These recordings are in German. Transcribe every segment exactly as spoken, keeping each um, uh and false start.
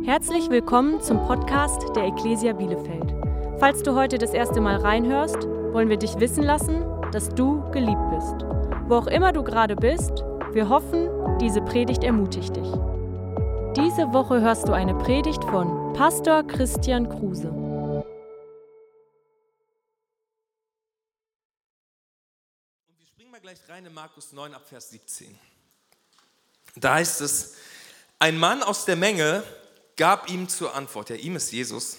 Herzlich willkommen zum Podcast der Ecclesia Bielefeld. Falls du heute das erste Mal reinhörst, wollen wir dich wissen lassen, dass du geliebt bist. Wo auch immer du gerade bist, wir hoffen, diese Predigt ermutigt dich. Diese Woche hörst du eine Predigt von Pastor Christian Kruse. Und wir springen mal gleich rein in Markus neun ab Vers siebzehn. Da heißt es, ein Mann aus der Menge gab ihm zur Antwort, ja, ihm ist Jesus,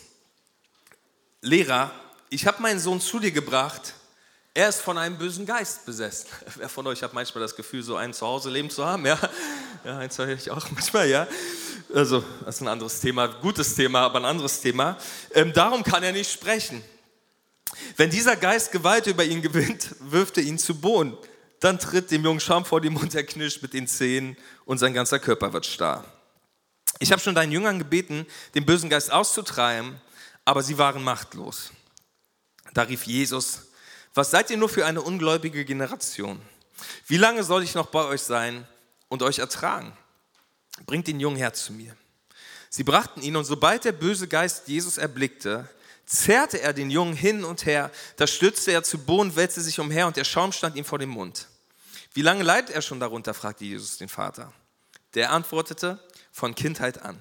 Lehrer, ich habe meinen Sohn zu dir gebracht, er ist von einem bösen Geist besessen. Wer von euch hat manchmal das Gefühl, so ein Zuhause-Leben zu haben? Ja, ja, eins habe ich auch manchmal, ja. Also, das ist ein anderes Thema, gutes Thema, aber ein anderes Thema. Ähm, darum kann er nicht sprechen. Wenn dieser Geist Gewalt über ihn gewinnt, wirft er ihn zu Boden. Dann tritt dem Jungen Schaum vor den Mund, er knirscht mit den Zähnen und sein ganzer Körper wird starr. Ich habe schon deinen Jüngern gebeten, den bösen Geist auszutreiben, aber sie waren machtlos. Da rief Jesus, was seid ihr nur für eine ungläubige Generation? Wie lange soll ich noch bei euch sein und euch ertragen? Bringt den Jungen her zu mir. Sie brachten ihn und sobald der böse Geist Jesus erblickte, zerrte er den Jungen hin und her, da stürzte er zu Boden, wälzte sich umher und der Schaum stand ihm vor dem Mund. Wie lange leidet er schon darunter, fragte Jesus den Vater. Der antwortete, von Kindheit an.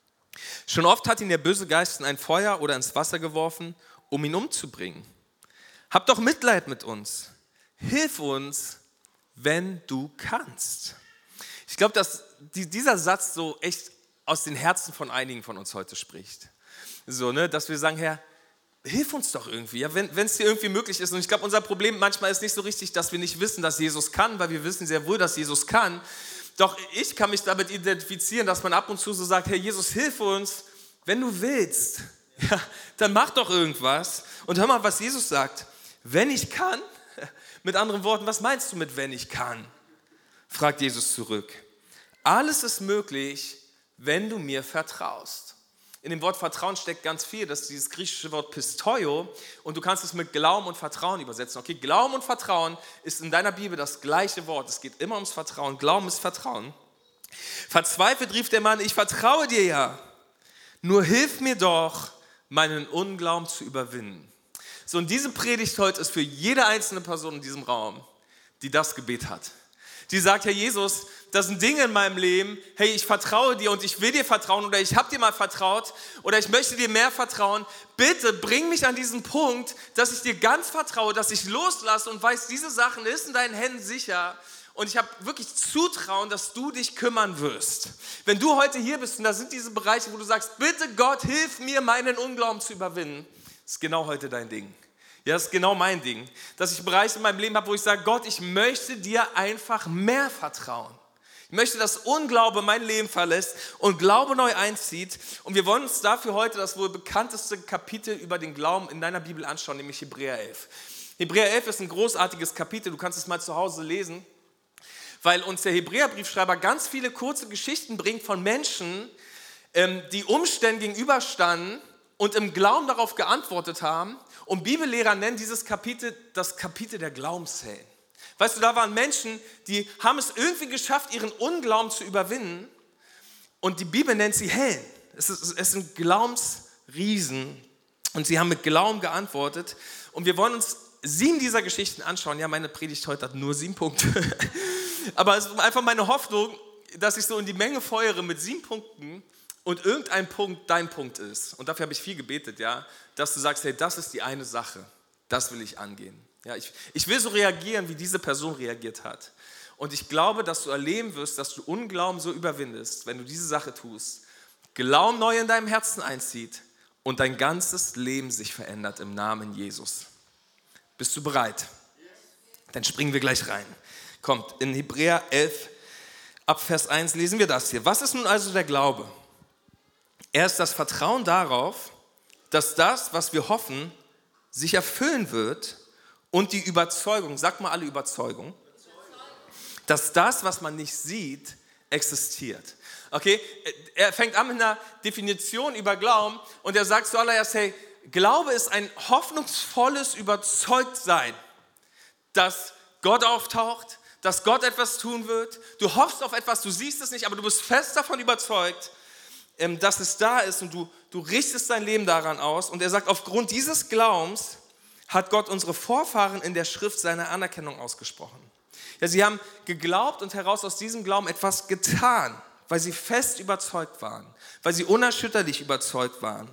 Schon oft hat ihn der böse Geist in ein Feuer oder ins Wasser geworfen, um ihn umzubringen. Hab doch Mitleid mit uns. Hilf uns, wenn du kannst. Ich glaube, dass dieser Satz so echt aus den Herzen von einigen von uns heute spricht. So, ne, dass wir sagen, Herr, hilf uns doch irgendwie, ja, wenn es dir irgendwie möglich ist. Und ich glaube, unser Problem manchmal ist nicht so richtig, dass wir nicht wissen, dass Jesus kann, weil wir wissen sehr wohl, dass Jesus kann. Doch ich kann mich damit identifizieren, dass man ab und zu so sagt, Herr Jesus, hilf uns, wenn du willst, ja, dann mach doch irgendwas. Und hör mal, was Jesus sagt, wenn ich kann, mit anderen Worten, was meinst du mit wenn ich kann? Fragt Jesus zurück. Alles ist möglich, wenn du mir vertraust. In dem Wort Vertrauen steckt ganz viel, das ist dieses griechische Wort Pistoio und du kannst es mit Glauben und Vertrauen übersetzen. Okay, Glauben und Vertrauen ist in deiner Bibel das gleiche Wort. Es geht immer ums Vertrauen. Glauben ist Vertrauen. Verzweifelt rief der Mann, ich vertraue dir ja, nur hilf mir doch, meinen Unglauben zu überwinden. So, und diese Predigt heute ist für jede einzelne Person in diesem Raum, die das Gebet hat. Die sagt, Herr Jesus, das sind Dinge in meinem Leben, hey, ich vertraue dir und ich will dir vertrauen oder ich habe dir mal vertraut oder ich möchte dir mehr vertrauen. Bitte bring mich an diesen Punkt, dass ich dir ganz vertraue, dass ich loslasse und weiß, diese Sachen ist in deinen Händen sicher und ich habe wirklich Zutrauen, dass du dich kümmern wirst. Wenn du heute hier bist und da sind diese Bereiche, wo du sagst, bitte Gott, hilf mir, meinen Unglauben zu überwinden, ist genau heute dein Ding. Ja, das ist genau mein Ding, dass ich Bereiche in meinem Leben habe, wo ich sage, Gott, ich möchte dir einfach mehr vertrauen. Ich möchte, dass Unglaube mein Leben verlässt und Glaube neu einzieht. Und wir wollen uns dafür heute das wohl bekannteste Kapitel über den Glauben in deiner Bibel anschauen, nämlich Hebräer elf. Hebräer elf ist ein großartiges Kapitel, du kannst es mal zu Hause lesen, weil uns der Hebräerbriefschreiber ganz viele kurze Geschichten bringt von Menschen, die Umständen gegenüberstanden und im Glauben darauf geantwortet haben. Und Bibellehrer nennen dieses Kapitel das Kapitel der Glaubenshelden. Weißt du, da waren Menschen, die haben es irgendwie geschafft, ihren Unglauben zu überwinden. Und die Bibel nennt sie Helden. Es, ist, es sind Glaubensriesen. Und sie haben mit Glauben geantwortet. Und wir wollen uns sieben dieser Geschichten anschauen. Ja, meine Predigt heute hat nur sieben Punkte. Aber es ist einfach meine Hoffnung, dass ich so in die Menge feuere mit sieben Punkten. Und irgendein Punkt dein Punkt ist, und dafür habe ich viel gebetet, ja, dass du sagst, hey, das ist die eine Sache, das will ich angehen. Ja, ich, ich will so reagieren, wie diese Person reagiert hat. Und ich glaube, dass du erleben wirst, dass du Unglauben so überwindest, wenn du diese Sache tust, Glauben neu in deinem Herzen einzieht und dein ganzes Leben sich verändert im Namen Jesus. Bist du bereit? Dann springen wir gleich rein. Kommt, in Hebräer elf, ab Vers eins lesen wir das hier. Was ist nun also der Glaube? Er ist das Vertrauen darauf, dass das, was wir hoffen, sich erfüllen wird und die Überzeugung, sag mal alle Überzeugung, dass das, was man nicht sieht, existiert. Okay, er fängt an mit einer Definition über Glauben und er sagt zuallererst, hey, Glaube ist ein hoffnungsvolles Überzeugtsein, dass Gott auftaucht, dass Gott etwas tun wird. Du hoffst auf etwas, du siehst es nicht, aber du bist fest davon überzeugt, ähm, dass es da ist und du, du richtest dein Leben daran aus. Und er sagt, aufgrund dieses Glaubens hat Gott unsere Vorfahren in der Schrift seine Anerkennung ausgesprochen. Ja, sie haben geglaubt und heraus aus diesem Glauben etwas getan, weil sie fest überzeugt waren, weil sie unerschütterlich überzeugt waren.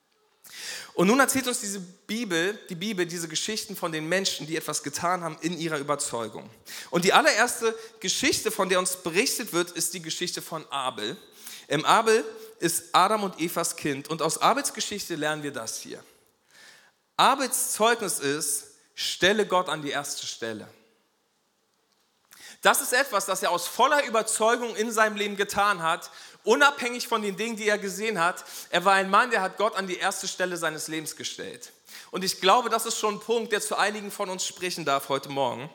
Und nun erzählt uns diese Bibel, die Bibel, diese Geschichten von den Menschen, die etwas getan haben in ihrer Überzeugung. Und die allererste Geschichte, von der uns berichtet wird, ist die Geschichte von Abel. Ähm, Abel ist Adam und Evas Kind und aus Abels Geschichte lernen wir das hier. Abels Zeugnis ist, stelle Gott an die erste Stelle. Das ist etwas, das er aus voller Überzeugung in seinem Leben getan hat, unabhängig von den Dingen, die er gesehen hat. Er war ein Mann, der hat Gott an die erste Stelle seines Lebens gestellt. Und ich glaube, das ist schon ein Punkt, der zu einigen von uns sprechen darf heute Morgen.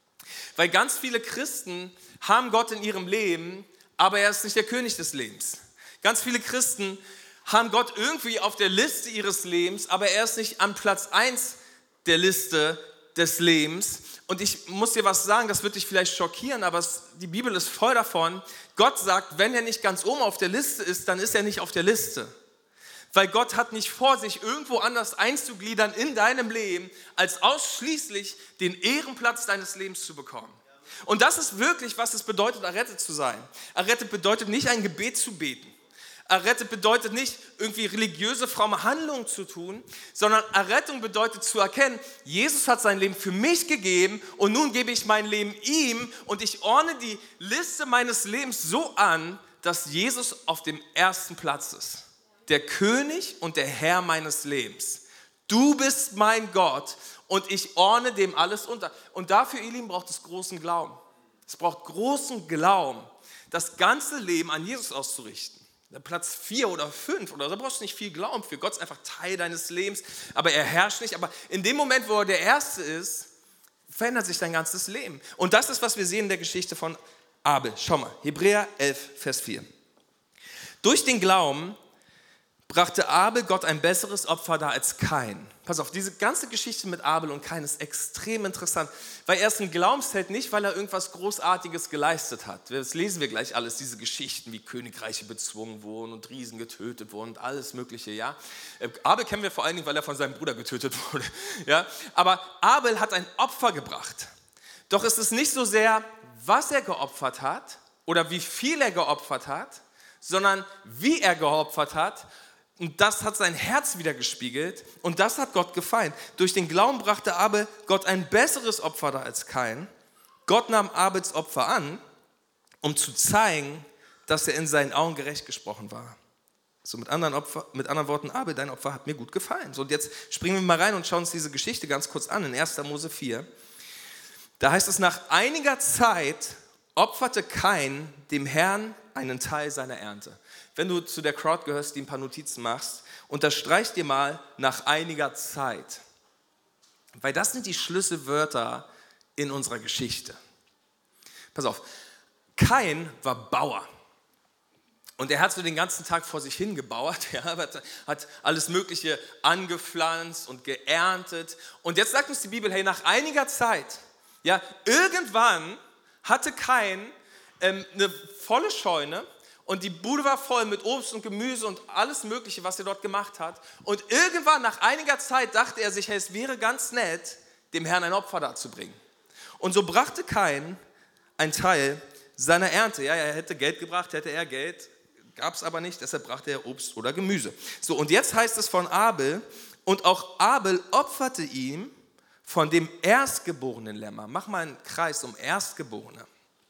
Weil ganz viele Christen haben Gott in ihrem Leben, aber er ist nicht der König des Lebens. Ganz viele Christen haben Gott irgendwie auf der Liste ihres Lebens, aber er ist nicht an Platz eins der Liste des Lebens. Und ich muss dir was sagen, das wird dich vielleicht schockieren, aber es, die Bibel ist voll davon. Gott sagt, wenn er nicht ganz oben auf der Liste ist, dann ist er nicht auf der Liste. Weil Gott hat nicht vor, sich irgendwo anders einzugliedern in deinem Leben, als ausschließlich den Ehrenplatz deines Lebens zu bekommen. Und das ist wirklich, was es bedeutet, errettet zu sein. Errettet bedeutet nicht, ein Gebet zu beten. Errettet bedeutet nicht, irgendwie religiöse, fromme Handlungen zu tun, sondern Errettung bedeutet zu erkennen, Jesus hat sein Leben für mich gegeben und nun gebe ich mein Leben ihm und ich ordne die Liste meines Lebens so an, dass Jesus auf dem ersten Platz ist. Der König und der Herr meines Lebens. Du bist mein Gott und ich ordne dem alles unter. Und dafür, ihr Lieben, braucht es großen Glauben. Es braucht großen Glauben, das ganze Leben an Jesus auszurichten. Platz vier oder fünf oder so, da brauchst du nicht viel Glauben für. Gott ist einfach Teil deines Lebens, aber er herrscht nicht. Aber in dem Moment, wo er der Erste ist, verändert sich dein ganzes Leben. Und das ist, was wir sehen in der Geschichte von Abel. Schau mal, Hebräer elf, Vers vier. Durch den Glauben brachte Abel Gott ein besseres Opfer dar als Kain. Pass auf, diese ganze Geschichte mit Abel und Kain ist extrem interessant, weil er ist ein Glaubensheld nicht, weil er irgendwas Großartiges geleistet hat. Das lesen wir gleich alles, diese Geschichten, wie Königreiche bezwungen wurden und Riesen getötet wurden und alles Mögliche. Ja? Abel kennen wir vor allen Dingen, weil er von seinem Bruder getötet wurde. Ja? Aber Abel hat ein Opfer gebracht. Doch es ist nicht so sehr, was er geopfert hat oder wie viel er geopfert hat, sondern wie er geopfert hat. Und das hat sein Herz widergespiegelt und das hat Gott gefallen. Durch den Glauben brachte Abel Gott ein besseres Opfer dar als Kain. Gott nahm Abels Opfer an, um zu zeigen, dass er in seinen Augen gerecht gesprochen war. So mit anderen, Opfer, mit anderen Worten, Abel, dein Opfer hat mir gut gefallen. So, und jetzt springen wir mal rein und schauen uns diese Geschichte ganz kurz an in erster Mose vier. Da heißt es, nach einiger Zeit opferte Kain dem Herrn einen Teil seiner Ernte. Wenn du zu der Crowd gehörst, die ein paar Notizen machst, unterstreich dir mal nach einiger Zeit. Weil das sind die Schlüsselwörter in unserer Geschichte. Pass auf, Kain war Bauer. Und er hat so den ganzen Tag vor sich hingebauert, ja, hat alles Mögliche angepflanzt und geerntet. Und jetzt sagt uns die Bibel, hey, nach einiger Zeit, ja, irgendwann hatte Kain ähm, eine volle Scheune und die Bude war voll mit Obst und Gemüse und alles Mögliche, was er dort gemacht hat. Und irgendwann, nach einiger Zeit, dachte er sich, hey, es wäre ganz nett, dem Herrn ein Opfer darzubringen. Und so brachte Kain einen Teil seiner Ernte. Ja, er hätte Geld gebracht, hätte er Geld, gab es aber nicht, deshalb brachte er Obst oder Gemüse. So, und jetzt heißt es von Abel, und auch Abel opferte ihm von dem erstgeborenen Lämmer. Mach mal einen Kreis um Erstgeborene.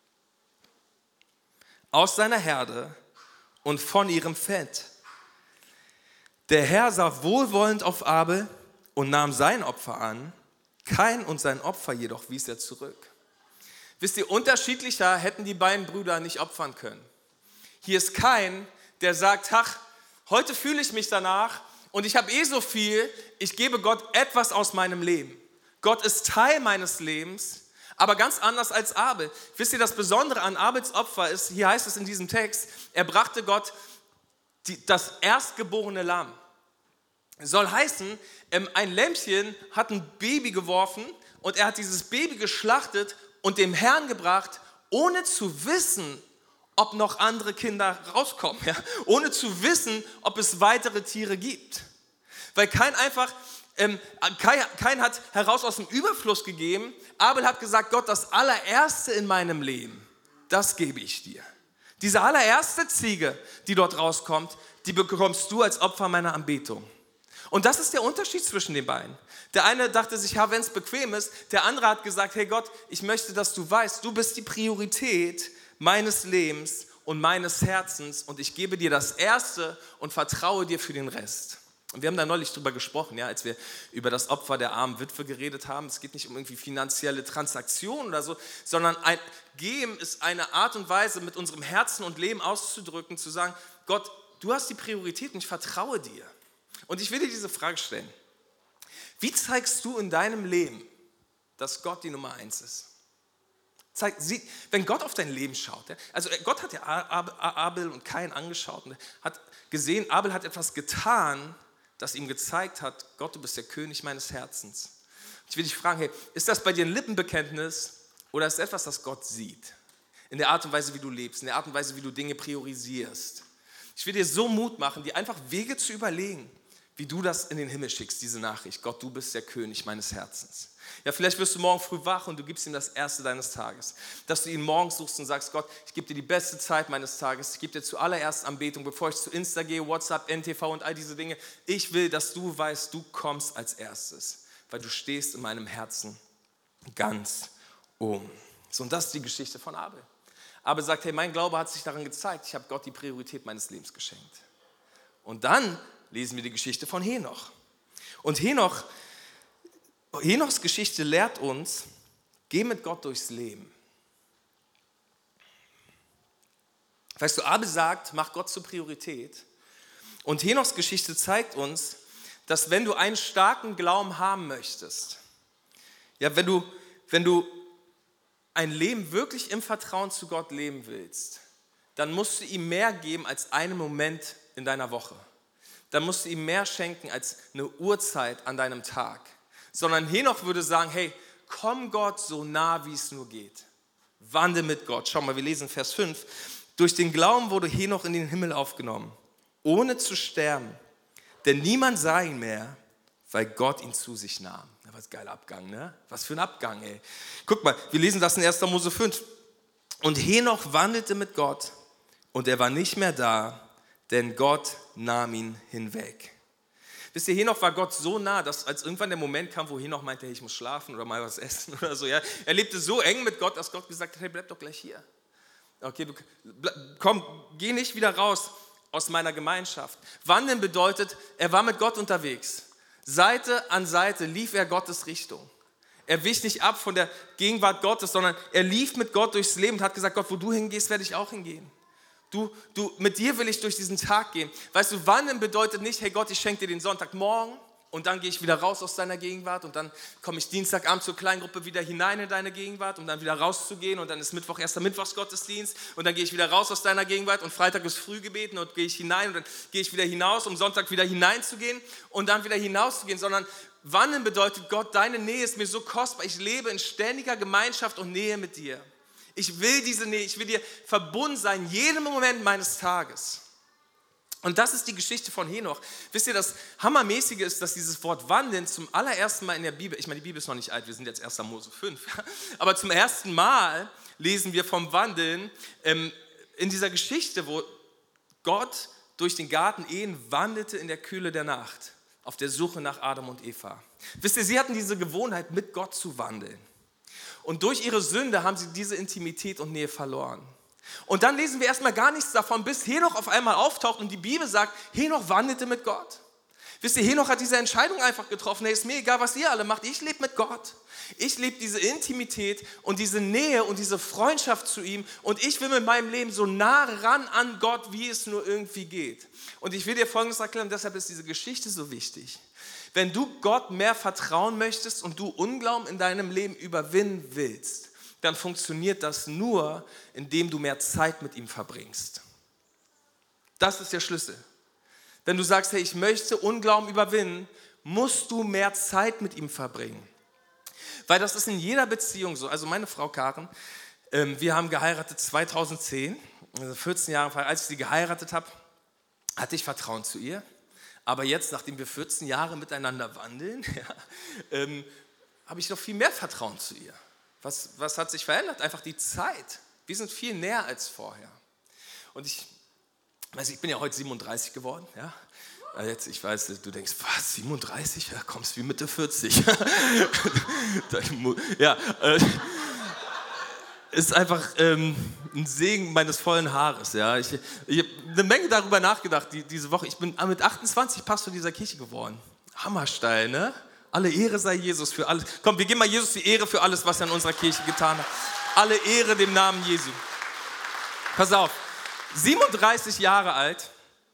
Aus seiner Herde und von ihrem Fett. Der Herr sah wohlwollend auf Abel und nahm sein Opfer an. Kain und sein Opfer jedoch wies er zurück. Wisst ihr, unterschiedlicher hätten die beiden Brüder nicht opfern können. Hier ist Kain, der sagt, ach, heute fühle ich mich danach und ich habe eh so viel, ich gebe Gott etwas aus meinem Leben. Gott ist Teil meines Lebens. Aber ganz anders als Abel. Wisst ihr, das Besondere an Abels Opfer ist, hier heißt es in diesem Text, er brachte Gott die, das erstgeborene Lamm. Soll heißen, ein Lämmchen hat ein Baby geworfen und er hat dieses Baby geschlachtet und dem Herrn gebracht, ohne zu wissen, ob noch andere Kinder rauskommen, ja? Ohne zu wissen, ob es weitere Tiere gibt. Weil Kain einfach, ähm, Kain, Kain hat heraus aus dem Überfluss gegeben, Abel hat gesagt, Gott, das allererste in meinem Leben, das gebe ich dir. Diese allererste Ziege, die dort rauskommt, die bekommst du als Opfer meiner Anbetung. Und das ist der Unterschied zwischen den beiden. Der eine dachte sich, ja, wenn es bequem ist, der andere hat gesagt, hey Gott, ich möchte, dass du weißt, du bist die Priorität meines Lebens und meines Herzens und ich gebe dir das Erste und vertraue dir für den Rest. Und wir haben da neulich drüber gesprochen, ja, als wir über das Opfer der armen Witwe geredet haben. Es geht nicht um irgendwie finanzielle Transaktionen oder so, sondern ein Geben ist eine Art und Weise, mit unserem Herzen und Leben auszudrücken, zu sagen, Gott, du hast die Priorität und ich vertraue dir. Und ich will dir diese Frage stellen. Wie zeigst du in deinem Leben, dass Gott die Nummer eins ist? Zeig, sie, wenn Gott auf dein Leben schaut, ja, also Gott hat ja Abel und Kain angeschaut und hat gesehen, Abel hat etwas getan, das ihm gezeigt hat, Gott, du bist der König meines Herzens. Ich will dich fragen, hey, ist das bei dir ein Lippenbekenntnis oder ist es etwas, das Gott sieht? In der Art und Weise, wie du lebst, in der Art und Weise, wie du Dinge priorisierst. Ich will dir so Mut machen, dir einfach Wege zu überlegen, wie du das in den Himmel schickst, diese Nachricht. Gott, du bist der König meines Herzens. Ja, vielleicht wirst du morgen früh wach und du gibst ihm das Erste deines Tages. Dass du ihn morgens suchst und sagst, Gott, ich gebe dir die beste Zeit meines Tages. Ich gebe dir zuallererst Anbetung, bevor ich zu Insta gehe, WhatsApp, N T V und all diese Dinge. Ich will, dass du weißt, du kommst als erstes, weil du stehst in meinem Herzen ganz oben. So, und das ist die Geschichte von Abel. Abel sagt, hey, mein Glaube hat sich daran gezeigt, ich habe Gott die Priorität meines Lebens geschenkt. Und dann lesen wir die Geschichte von Henoch. Und Henoch, Henochs Geschichte lehrt uns, geh mit Gott durchs Leben. Weißt du, Abel sagt, mach Gott zur Priorität. Und Henochs Geschichte zeigt uns, dass wenn du einen starken Glauben haben möchtest, ja, wenn du, wenn du ein Leben wirklich im Vertrauen zu Gott leben willst, dann musst du ihm mehr geben als einen Moment in deiner Woche. Dann musst du ihm mehr schenken als eine Uhrzeit an deinem Tag. Sondern Henoch würde sagen, hey, komm Gott so nah, wie es nur geht. Wandel mit Gott. Schau mal, wir lesen Vers fünf. Durch den Glauben wurde Henoch in den Himmel aufgenommen, ohne zu sterben. Denn niemand sah ihn mehr, weil Gott ihn zu sich nahm. Was ein geiler Abgang, ne? Was für ein Abgang, ey. Guck mal, wir lesen das in erster Mose fünf. Und Henoch wandelte mit Gott und er war nicht mehr da, denn Gott nahm ihn hinweg. Wisst ihr, Henoch war Gott so nah, dass als irgendwann der Moment kam, wo Henoch meinte, hey, ich muss schlafen oder mal was essen oder so. Ja? Er lebte so eng mit Gott, dass Gott gesagt hat, hey, bleib doch gleich hier. Okay, du, komm, geh nicht wieder raus aus meiner Gemeinschaft. Wandeln bedeutet, er war mit Gott unterwegs. Seite an Seite lief er Gottes Richtung. Er wich nicht ab von der Gegenwart Gottes, sondern er lief mit Gott durchs Leben und hat gesagt, Gott, wo du hingehst, werde ich auch hingehen. Du, du, mit dir will ich durch diesen Tag gehen. Weißt du, wandeln bedeutet nicht, hey Gott, ich schenke dir den Sonntagmorgen und dann gehe ich wieder raus aus deiner Gegenwart und dann komme ich Dienstagabend zur Kleingruppe wieder hinein in deine Gegenwart, um dann wieder rauszugehen und dann ist Mittwoch erster Mittwochsgottesdienst und dann gehe ich wieder raus aus deiner Gegenwart und Freitag ist Frühgebeten und gehe ich hinein und dann gehe ich wieder hinaus, um Sonntag wieder hineinzugehen und dann wieder hinauszugehen, sondern wandeln bedeutet, Gott, deine Nähe ist mir so kostbar, ich lebe in ständiger Gemeinschaft und Nähe mit dir. Ich will diese Nähe, ich will dir verbunden sein, jeden Moment meines Tages. Und das ist die Geschichte von Henoch. Wisst ihr, das Hammermäßige ist, dass dieses Wort Wandeln zum allerersten Mal in der Bibel, ich meine, die Bibel ist noch nicht alt, wir sind jetzt erster Mose fünf, aber zum ersten Mal lesen wir vom Wandeln ähm, in dieser Geschichte, wo Gott durch den Garten Eden wandelte in der Kühle der Nacht, auf der Suche nach Adam und Eva. Wisst ihr, sie hatten diese Gewohnheit, mit Gott zu wandeln. Und durch ihre Sünde haben sie diese Intimität und Nähe verloren. Und dann lesen wir erstmal gar nichts davon, bis Henoch auf einmal auftaucht und die Bibel sagt, Henoch wandelte mit Gott. Wisst ihr, Henoch hat diese Entscheidung einfach getroffen, hey, ist mir egal, was ihr alle macht, ich lebe mit Gott. Ich lebe diese Intimität und diese Nähe und diese Freundschaft zu ihm und ich will mit meinem Leben so nah ran an Gott, wie es nur irgendwie geht. Und ich will dir Folgendes erklären, deshalb ist diese Geschichte so wichtig. Wenn du Gott mehr vertrauen möchtest und du Unglauben in deinem Leben überwinden willst, dann funktioniert das nur, indem du mehr Zeit mit ihm verbringst. Das ist der Schlüssel. Wenn du sagst, hey, ich möchte Unglauben überwinden, musst du mehr Zeit mit ihm verbringen. Weil das ist in jeder Beziehung so. Also meine Frau Karen, ähm, wir haben geheiratet zweitausendzehn also vierzehn Jahre, als ich sie geheiratet habe, hatte ich Vertrauen zu ihr. Aber jetzt, nachdem wir vierzehn Jahre miteinander wandeln, ja, ähm, habe ich noch viel mehr Vertrauen zu ihr. Was, was hat sich verändert? Einfach die Zeit. Wir sind viel näher als vorher. Und ich, weiß, ich bin ja heute siebenunddreißig geworden. Ja? Jetzt, ich weiß, du denkst, was, siebenunddreißig? Ja, kommst wie Mitte vierzig. ja, äh, ist einfach ähm, ein Segen meines vollen Haares. Ja. Ich, ich habe eine Menge darüber nachgedacht die, diese Woche. Ich bin mit achtundzwanzig Pastor dieser Kirche geworden. Hammersteil, ne? Alle Ehre sei Jesus für alles. Komm, wir geben mal Jesus die Ehre für alles, was er in unserer Kirche getan hat. Alle Ehre dem Namen Jesu. Pass auf, siebenunddreißig Jahre alt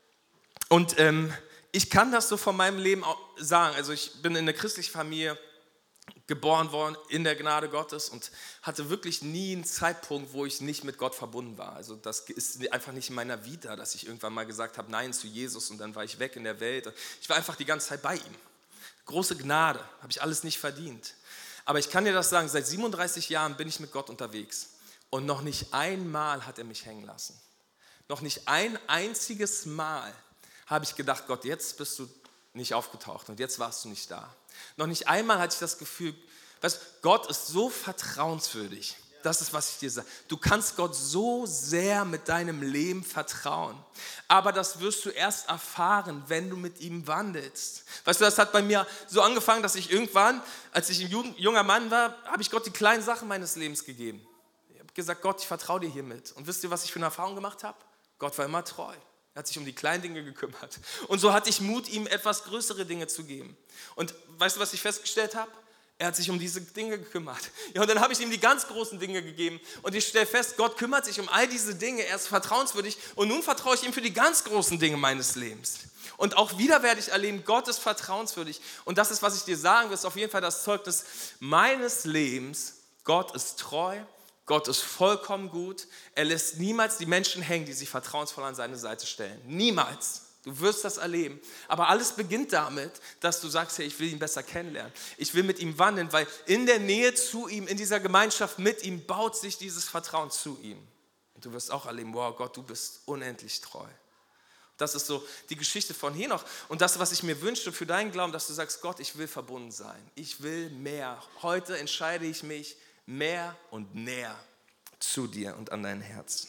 und ähm, ich kann das so von meinem Leben auch sagen. Also ich bin in einer christlichen Familie geboren worden, in der Gnade Gottes und hatte wirklich nie einen Zeitpunkt, wo ich nicht mit Gott verbunden war. Also das ist einfach nicht in meiner Vita, dass ich irgendwann mal gesagt habe, nein zu Jesus und dann war ich weg in der Welt. Ich war einfach die ganze Zeit bei ihm. Große Gnade, habe ich alles nicht verdient. Aber ich kann dir das sagen, seit siebenunddreißig Jahren bin ich mit Gott unterwegs und noch nicht einmal hat er mich hängen lassen. Noch nicht ein einziges Mal habe ich gedacht, Gott, jetzt bist du nicht aufgetaucht und jetzt warst du nicht da. Noch nicht einmal hatte ich das Gefühl, weißt, Gott ist so vertrauenswürdig. Das ist, was ich dir sage. Du kannst Gott so sehr mit deinem Leben vertrauen. Aber das wirst du erst erfahren, wenn du mit ihm wandelst. Weißt du, das hat bei mir so angefangen, dass ich irgendwann, als ich ein junger Mann war, habe ich Gott die kleinen Sachen meines Lebens gegeben. Ich habe gesagt, Gott, ich vertraue dir hiermit. Und wisst ihr, was ich für eine Erfahrung gemacht habe? Gott war immer treu. Er hat sich um die kleinen Dinge gekümmert. Und so hatte ich Mut, ihm etwas größere Dinge zu geben. Und weißt du, was ich festgestellt habe? Er hat sich um diese Dinge gekümmert. Ja, und dann habe ich ihm die ganz großen Dinge gegeben. Und ich stelle fest, Gott kümmert sich um all diese Dinge. Er ist vertrauenswürdig. Und nun vertraue ich ihm für die ganz großen Dinge meines Lebens. Und auch wieder werde ich erleben, Gott ist vertrauenswürdig. Und das ist, was ich dir sagen will, ist auf jeden Fall das Zeugnis meines Lebens. Gott ist treu. Gott ist vollkommen gut. Er lässt niemals die Menschen hängen, die sich vertrauensvoll an seine Seite stellen. Niemals. Du wirst das erleben. Aber alles beginnt damit, dass du sagst, hey, ich will ihn besser kennenlernen. Ich will mit ihm wandeln, weil in der Nähe zu ihm, in dieser Gemeinschaft mit ihm, baut sich dieses Vertrauen zu ihm. Und du wirst auch erleben, wow, Gott, du bist unendlich treu. Das ist so die Geschichte von Henoch. Und das, was ich mir wünsche für deinen Glauben, dass du sagst, Gott, ich will verbunden sein. Ich will mehr. Heute entscheide ich mich, mehr und näher zu dir und an dein Herz.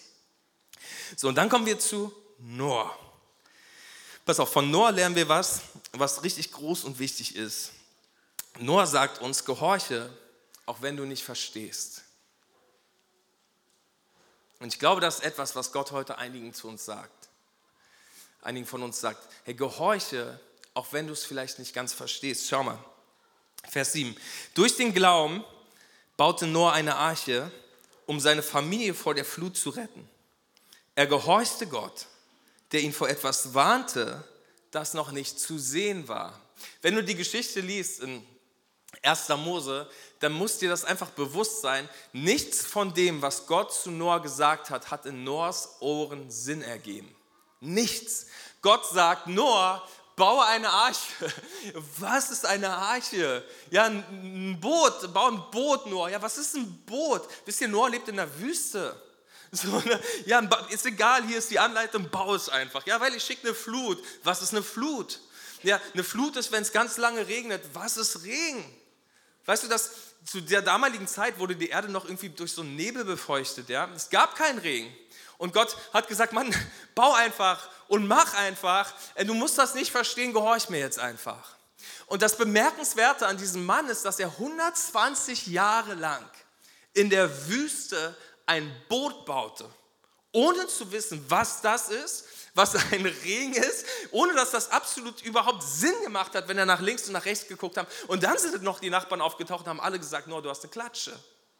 So, und dann kommen wir zu Noah. Pass auf, von Noah lernen wir was, was richtig groß und wichtig ist. Noah sagt uns, gehorche, auch wenn du nicht verstehst. Und ich glaube, das ist etwas, was Gott heute einigen zu uns sagt. Einigen von uns sagt, hey, gehorche, auch wenn du es vielleicht nicht ganz verstehst. Schau mal, Vers sieben. Durch den Glauben baute Noah eine Arche, um seine Familie vor der Flut zu retten. Er gehorchte Gott, der ihn vor etwas warnte, das noch nicht zu sehen war. Wenn du die Geschichte liest in erster Mose, dann muss dir das einfach bewusst sein, nichts von dem, was Gott zu Noah gesagt hat, hat in Noahs Ohren Sinn ergeben. Nichts. Gott sagt, Noah, baue eine Arche. Was ist eine Arche? Ja, ein Boot, bau ein Boot, Noah. Ja, was ist ein Boot? Wisst ihr, Noah lebt in der Wüste. So, ne? Ja, ist egal, hier ist die Anleitung, bau es einfach. Ja, weil ich schicke eine Flut. Was ist eine Flut? Ja, eine Flut ist, wenn es ganz lange regnet. Was ist Regen? Weißt du, dass zu der damaligen Zeit wurde die Erde noch irgendwie durch so einen Nebel befeuchtet. Ja? Es gab keinen Regen. Und Gott hat gesagt, Mann, bau einfach und mach einfach. Du musst das nicht verstehen, gehorch mir jetzt einfach. Und das Bemerkenswerte an diesem Mann ist, dass er hundertzwanzig Jahre lang in der Wüste ein Boot baute, ohne zu wissen, was das ist, was ein Regen ist, ohne dass das absolut überhaupt Sinn gemacht hat, wenn er nach links und nach rechts geguckt hat. Und dann sind noch die Nachbarn aufgetaucht und haben alle gesagt, no, du hast eine Klatsche.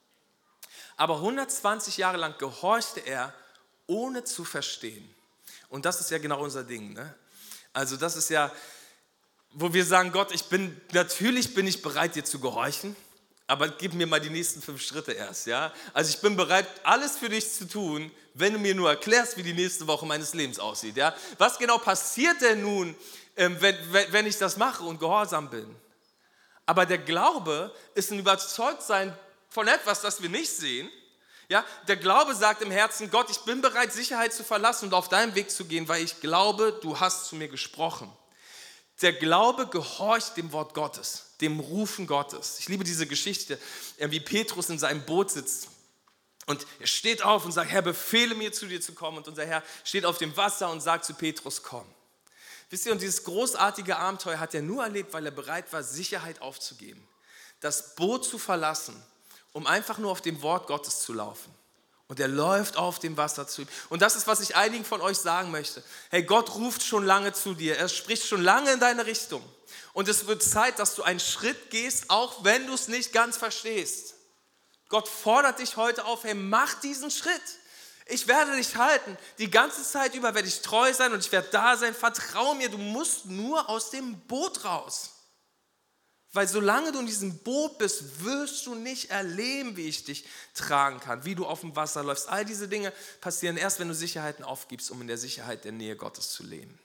Aber hundertzwanzig Jahre lang gehorchte er, ohne zu verstehen. Und das ist ja genau unser Ding. Ne? Also das ist ja, wo wir sagen, Gott, ich bin, natürlich bin ich bereit, dir zu gehorchen, aber gib mir mal die nächsten fünf Schritte erst. Ja? Also ich bin bereit, alles für dich zu tun, wenn du mir nur erklärst, wie die nächste Woche meines Lebens aussieht. Ja? Was genau passiert denn nun, ähm, wenn, wenn ich das mache und gehorsam bin? Aber der Glaube ist ein Überzeugtsein von etwas, das wir nicht sehen. Ja, der Glaube sagt im Herzen, Gott, ich bin bereit, Sicherheit zu verlassen und auf deinem Weg zu gehen, weil ich glaube, du hast zu mir gesprochen. Der Glaube gehorcht dem Wort Gottes, dem Rufen Gottes. Ich liebe diese Geschichte, wie Petrus in seinem Boot sitzt und er steht auf und sagt, Herr, befehle mir, zu dir zu kommen. Und unser Herr steht auf dem Wasser und sagt zu Petrus, komm. Wisst ihr, und dieses großartige Abenteuer hat er nur erlebt, weil er bereit war, Sicherheit aufzugeben, das Boot zu verlassen, um einfach nur auf dem Wort Gottes zu laufen. Und er läuft auf dem Wasser zu ihm. Und das ist, was ich einigen von euch sagen möchte. Hey, Gott ruft schon lange zu dir. Er spricht schon lange in deine Richtung. Und es wird Zeit, dass du einen Schritt gehst, auch wenn du es nicht ganz verstehst. Gott fordert dich heute auf, hey, mach diesen Schritt. Ich werde dich halten. Die ganze Zeit über werde ich treu sein und ich werde da sein. Vertraue mir, du musst nur aus dem Boot raus. Weil solange du in diesem Boot bist, wirst du nicht erleben, wie ich dich tragen kann, wie du auf dem Wasser läufst. All diese Dinge passieren erst, wenn du Sicherheiten aufgibst, um in der Sicherheit der Nähe Gottes zu leben.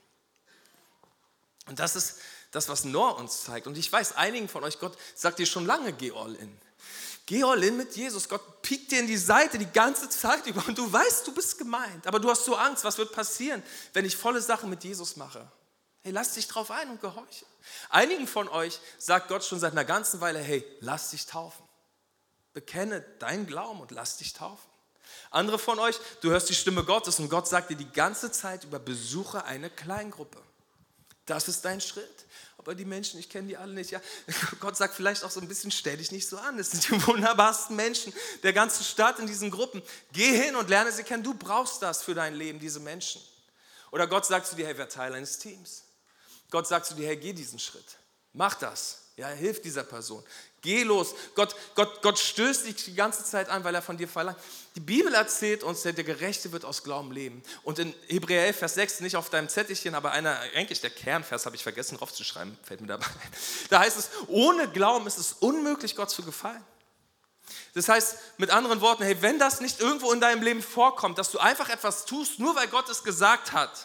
Und das ist das, was Noah uns zeigt. Und ich weiß, einigen von euch, Gott sagt dir schon lange, geh all in. Geh all in mit Jesus. Gott piekt dir in die Seite die ganze Zeit über. Und du weißt, du bist gemeint. Aber du hast so Angst, was wird passieren, wenn ich volle Sachen mit Jesus mache? Hey, lass dich drauf ein und gehorche. Einigen von euch sagt Gott schon seit einer ganzen Weile, hey, lass dich taufen. Bekenne deinen Glauben und lass dich taufen. Andere von euch, du hörst die Stimme Gottes und Gott sagt dir die ganze Zeit über, besuche eine Kleingruppe. Das ist dein Schritt. Aber die Menschen, ich kenne die alle nicht. Ja, Gott sagt vielleicht auch so ein bisschen, stell dich nicht so an. Das sind die wunderbarsten Menschen der ganzen Stadt in diesen Gruppen. Geh hin und lerne sie kennen. Du brauchst das für dein Leben, diese Menschen. Oder Gott sagt zu dir, hey, wer Teil eines Teams. Gott sagt zu dir, hey, geh diesen Schritt. Mach das. Ja, hilf dieser Person. Geh los. Gott, Gott, Gott stößt dich die ganze Zeit an, weil er von dir verlangt. Die Bibel erzählt uns, der Gerechte wird aus Glauben leben. Und in Hebräer elf, Vers sechs, nicht auf deinem Zettelchen, aber einer, eigentlich der Kernvers, habe ich vergessen draufzuschreiben, fällt mir dabei ein. Da heißt es, ohne Glauben ist es unmöglich, Gott zu gefallen. Das heißt, mit anderen Worten, hey, wenn das nicht irgendwo in deinem Leben vorkommt, dass du einfach etwas tust, nur weil Gott es gesagt hat,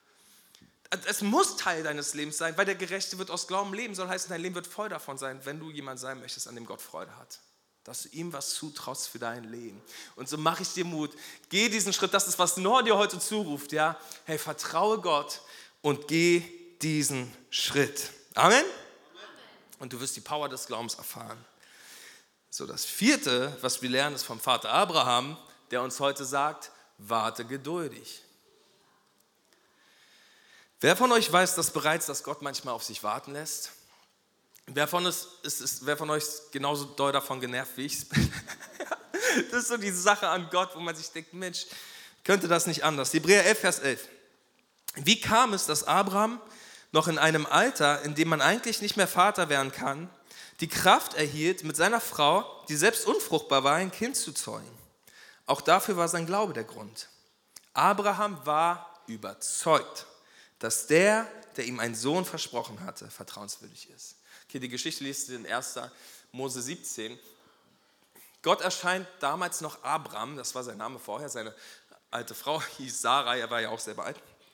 es muss Teil deines Lebens sein, weil der Gerechte wird aus Glauben leben, soll heißen, dein Leben wird voll davon sein, wenn du jemand sein möchtest, an dem Gott Freude hat. Dass du ihm was zutraust für dein Leben. Und so mache ich dir Mut. Geh diesen Schritt, das ist, was Noah dir heute zuruft. Ja? Hey, vertraue Gott und geh diesen Schritt. Amen? Und du wirst die Power des Glaubens erfahren. So, das vierte, was wir lernen, ist vom Vater Abraham, der uns heute sagt, warte geduldig. Wer von euch weiß das bereits, dass Gott manchmal auf sich warten lässt? Wer von, uns ist, ist, wer von euch ist genauso doll davon genervt, wie ich es bin? Das ist so die Sache an Gott, wo man sich denkt, Mensch, könnte das nicht anders? Hebräer elf, Vers elf. Wie kam es, dass Abraham noch in einem Alter, in dem man eigentlich nicht mehr Vater werden kann, die Kraft erhielt, mit seiner Frau, die selbst unfruchtbar war, ein Kind zu zeugen? Auch dafür war sein Glaube der Grund. Abraham war überzeugt, dass der, der ihm einen Sohn versprochen hatte, vertrauenswürdig ist. Okay, die Geschichte liest ihr in erster Mose siebzehn. Gott erscheint damals noch Abram, das war sein Name vorher, seine alte Frau hieß Sarah, er war ja auch selber alt.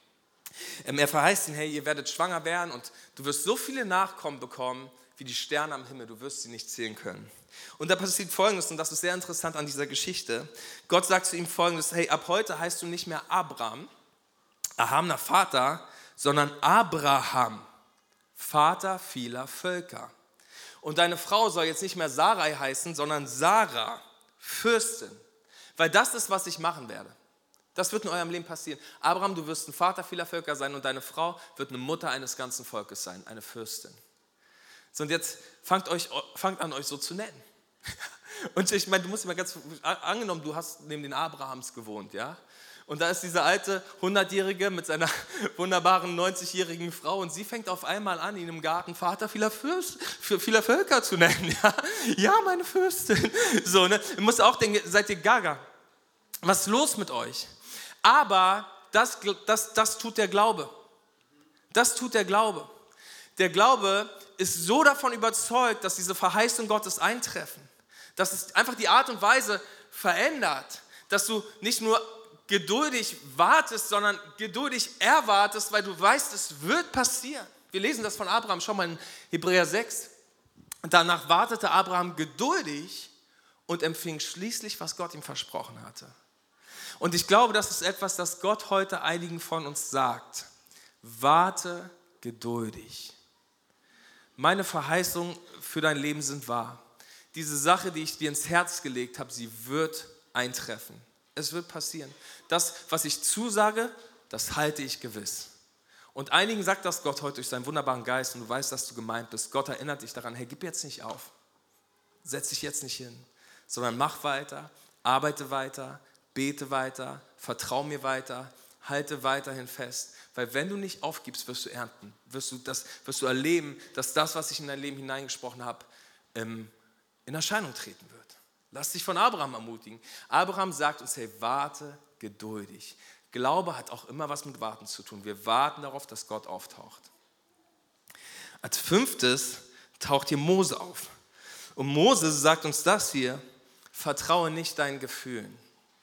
Er verheißt ihn, hey, ihr werdet schwanger werden und du wirst so viele Nachkommen bekommen, wie die Sterne am Himmel, du wirst sie nicht zählen können. Und da passiert Folgendes, und das ist sehr interessant an dieser Geschichte. Gott sagt zu ihm Folgendes, hey, ab heute heißt du nicht mehr Abram, erhabener Vater, sondern Abraham, Vater vieler Völker. Und deine Frau soll jetzt nicht mehr Sarai heißen, sondern Sarah, Fürstin. Weil das ist, was ich machen werde. Das wird in eurem Leben passieren. Abraham, du wirst ein Vater vieler Völker sein und deine Frau wird eine Mutter eines ganzen Volkes sein, eine Fürstin. So, und jetzt fangt, euch, fangt an, euch so zu nennen. Und ich meine, du musst dir mal ganz, angenommen, du hast neben den Abrahams gewohnt, ja? Und da ist dieser alte hundertjährige mit seiner wunderbaren neunzigjährigen Frau und sie fängt auf einmal an, ihn im Garten Vater vieler, Fürst, vieler Völker zu nennen. Ja, ja, meine Fürstin. So, ne? Du musst auch denken, seid ihr gaga? Was ist los mit euch? Aber das, das, das tut der Glaube. Das tut der Glaube. Der Glaube ist so davon überzeugt, dass diese Verheißungen Gottes eintreffen. Dass es einfach die Art und Weise verändert. Dass du nicht nur geduldig wartest, sondern geduldig erwartest, weil du weißt, es wird passieren. Wir lesen das von Abraham, schau mal in Hebräer sechs. Und danach wartete Abraham geduldig und empfing schließlich, was Gott ihm versprochen hatte. Und ich glaube, das ist etwas, das Gott heute einigen von uns sagt. Warte geduldig. Meine Verheißungen für dein Leben sind wahr. Diese Sache, die ich dir ins Herz gelegt habe, sie wird eintreffen. Es wird passieren. Das, was ich zusage, das halte ich gewiss. Und einigen sagt das Gott heute durch seinen wunderbaren Geist und du weißt, dass du gemeint bist. Gott erinnert dich daran, hey, gib jetzt nicht auf. Setz dich jetzt nicht hin, sondern mach weiter, arbeite weiter, bete weiter, vertrau mir weiter, halte weiterhin fest. Weil wenn du nicht aufgibst, wirst du ernten. Wirst du, das, wirst du erleben, dass das, was ich in dein Leben hineingesprochen habe, ähm, in Erscheinung treten wird. Lass dich von Abraham ermutigen. Abraham sagt uns, hey, warte geduldig. Glaube hat auch immer was mit Warten zu tun. Wir warten darauf, dass Gott auftaucht. Als fünftes taucht hier Mose auf. Und Mose sagt uns das hier, vertraue nicht deinen Gefühlen.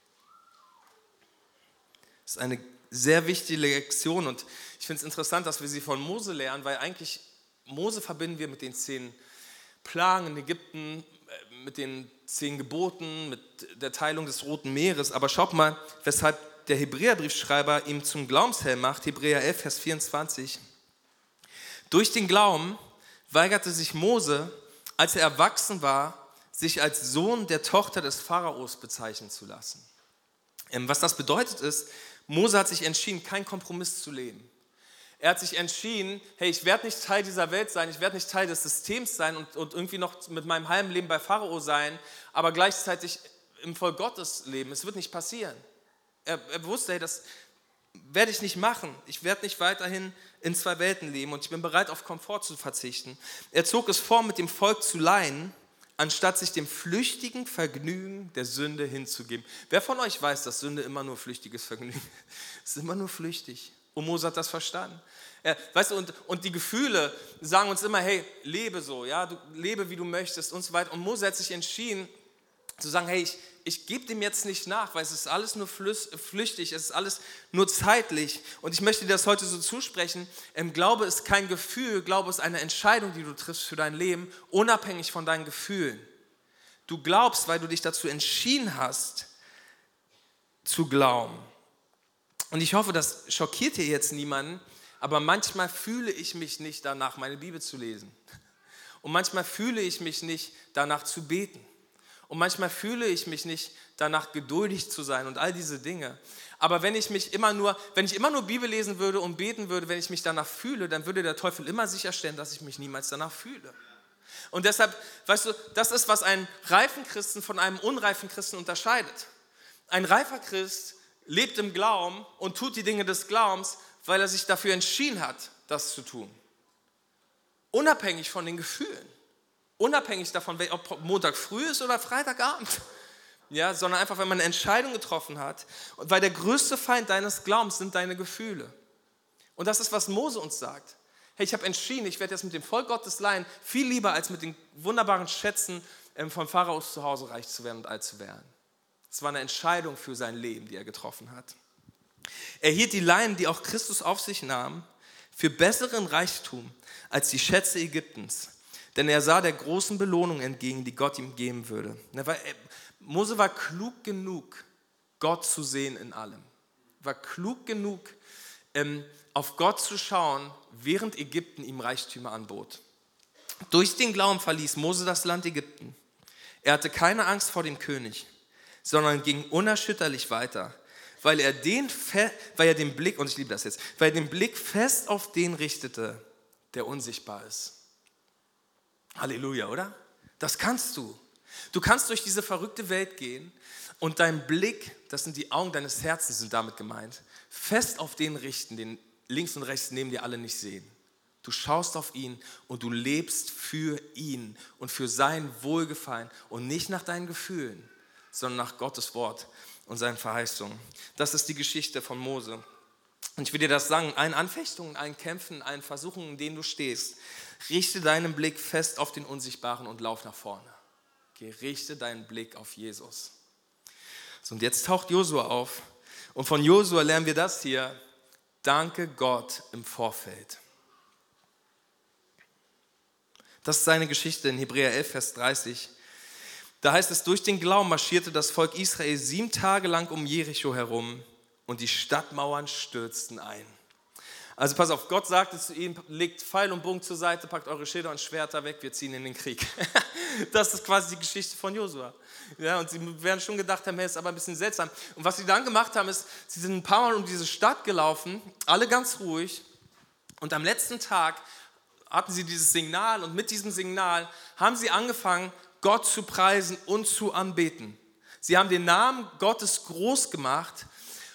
Das ist eine sehr wichtige Lektion und ich finde es interessant, dass wir sie von Mose lernen, weil eigentlich Mose verbinden wir mit den zehn Plagen in Ägypten, mit den zehn Geboten, mit der Teilung des Roten Meeres. Aber schaut mal, weshalb der Hebräerbriefschreiber ihm zum Glaubenshelm macht, Hebräer elf, Vers vierundzwanzig. Durch den Glauben weigerte sich Mose, als er erwachsen war, sich als Sohn der Tochter des Pharaos bezeichnen zu lassen. Was das bedeutet ist, Mose hat sich entschieden, keinen Kompromiss zu leben. Er hat sich entschieden, hey, ich werde nicht Teil dieser Welt sein, ich werde nicht Teil des Systems sein und, und irgendwie noch mit meinem halben Leben bei Pharao sein, aber gleichzeitig im Volk Gottes leben. Es wird nicht passieren. Er, er wusste, hey, das werde ich nicht machen. Ich werde nicht weiterhin in zwei Welten leben und ich bin bereit, auf Komfort zu verzichten. Er zog es vor, mit dem Volk zu leiden, anstatt sich dem flüchtigen Vergnügen der Sünde hinzugeben. Wer von euch weiß, dass Sünde immer nur flüchtiges Vergnügen ist? Es ist immer nur flüchtig. Und Mose hat das verstanden. Er, weißt du, und, und die Gefühle sagen uns immer, hey, lebe so, ja, du, lebe wie du möchtest und so weiter. Und Mose hat sich entschieden zu sagen, hey, ich, ich gebe dem jetzt nicht nach, weil es ist alles nur flüchtig, es ist alles nur zeitlich. Und ich möchte dir das heute so zusprechen, ähm, Glaube ist kein Gefühl, Glaube ist eine Entscheidung, die du triffst für dein Leben, unabhängig von deinen Gefühlen. Du glaubst, weil du dich dazu entschieden hast, zu glauben. Und ich hoffe, das schockiert hier jetzt niemanden, aber manchmal fühle ich mich nicht danach, meine Bibel zu lesen. Und manchmal fühle ich mich nicht danach zu beten. Und manchmal fühle ich mich nicht danach, geduldig zu sein und all diese Dinge. Aber wenn ich mich immer nur, wenn ich immer nur Bibel lesen würde und beten würde, wenn ich mich danach fühle, dann würde der Teufel immer sicherstellen, dass ich mich niemals danach fühle. Und deshalb, weißt du, das ist, was einen reifen Christen von einem unreifen Christen unterscheidet. Ein reifer Christ lebt im Glauben und tut die Dinge des Glaubens, weil er sich dafür entschieden hat, das zu tun. Unabhängig von den Gefühlen. Unabhängig davon, ob Montag früh ist oder Freitagabend. Ja, sondern einfach, wenn man eine Entscheidung getroffen hat. Und weil der größte Feind deines Glaubens sind deine Gefühle. Und das ist, was Mose uns sagt. Hey, ich habe entschieden, ich werde jetzt mit dem Volk Gottes leihen, viel lieber als mit den wunderbaren Schätzen von Pharaos zu Hause reich zu werden und alt zu werden. Es war eine Entscheidung für sein Leben, die er getroffen hat. Er hielt die Leiden, die auch Christus auf sich nahm, für besseren Reichtum als die Schätze Ägyptens. Denn er sah der großen Belohnung entgegen, die Gott ihm geben würde. Mose war klug genug, Gott zu sehen in allem. War klug genug, auf Gott zu schauen, während Ägypten ihm Reichtümer anbot. Durch den Glauben verließ Mose das Land Ägypten. Er hatte keine Angst vor dem König, sondern ging unerschütterlich weiter, weil er den, weil er den Blick, und ich liebe das jetzt, weil er den Blick fest auf den richtete, der unsichtbar ist. Halleluja, oder? Das kannst du. Du kannst durch diese verrückte Welt gehen und dein Blick, das sind die Augen deines Herzens, sind damit gemeint, fest auf den richten, den links und rechts neben dir alle nicht sehen. Du schaust auf ihn und du lebst für ihn und für sein Wohlgefallen und nicht nach deinen Gefühlen, sondern nach Gottes Wort und seinen Verheißungen. Das ist die Geschichte von Mose. Und ich will dir das sagen, in allen Anfechtungen, in allen Kämpfen, in allen Versuchungen, in denen du stehst, richte deinen Blick fest auf den Unsichtbaren und lauf nach vorne. Okay, richte deinen Blick auf Jesus. So, und jetzt taucht Josua auf und von Josua lernen wir das hier: Danke Gott im Vorfeld. Das ist seine Geschichte in Hebräer elf, Vers dreißig. Da heißt es, durch den Glauben marschierte das Volk Israel sieben Tage lang um Jericho herum und die Stadtmauern stürzten ein. Also pass auf, Gott sagte zu ihm, legt Pfeil und Bogen zur Seite, packt eure Schilder und Schwerter weg, wir ziehen in den Krieg. Das ist quasi die Geschichte von Josua. Ja, und sie werden schon gedacht haben, hey, ist aber ein bisschen seltsam. Und was sie dann gemacht haben, ist, sie sind ein paar Mal um diese Stadt gelaufen, alle ganz ruhig. Und am letzten Tag hatten sie dieses Signal und mit diesem Signal haben sie angefangen, Gott zu preisen und zu anbeten. Sie haben den Namen Gottes groß gemacht,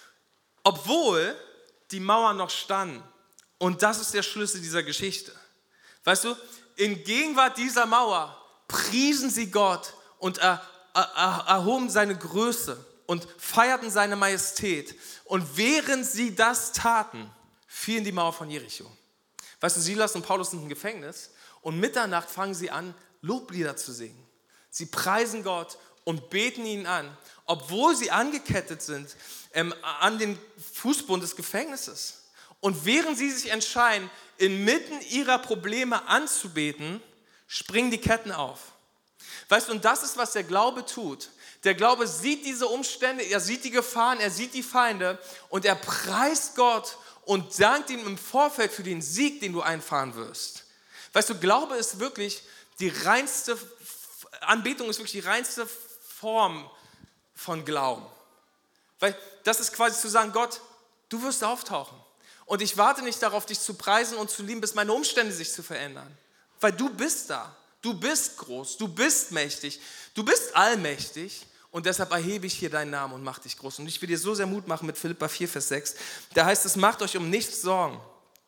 obwohl die Mauern noch standen. Und das ist der Schlüssel dieser Geschichte. Weißt du, in Gegenwart dieser Mauer priesen sie Gott und er, er, er, erhoben seine Größe und feierten seine Majestät. Und während sie das taten, fielen die Mauer von Jericho. Weißt du, Silas und Paulus sind im Gefängnis und Mitternacht fangen sie an, Loblieder zu singen. Sie preisen Gott und beten ihn an, obwohl sie angekettet sind ähm, an den Fußboden des Gefängnisses. Und während sie sich entscheiden, inmitten ihrer Probleme anzubeten, springen die Ketten auf. Weißt du, und das ist, was der Glaube tut. Der Glaube sieht diese Umstände, er sieht die Gefahren, er sieht die Feinde und er preist Gott und dankt ihm im Vorfeld für den Sieg, den du einfahren wirst. Weißt du, Glaube ist wirklich die reinste, Anbetung ist wirklich die reinste Form von Glauben. Weil das ist quasi zu sagen, Gott, du wirst auftauchen. Und ich warte nicht darauf, dich zu preisen und zu lieben, bis meine Umstände sich zu verändern. Weil du bist da, du bist groß, du bist mächtig, du bist allmächtig. Und deshalb erhebe ich hier deinen Namen und mache dich groß. Und ich will dir so sehr Mut machen mit Philipper vier, Vers sechs. Da heißt es, macht euch um nichts Sorgen.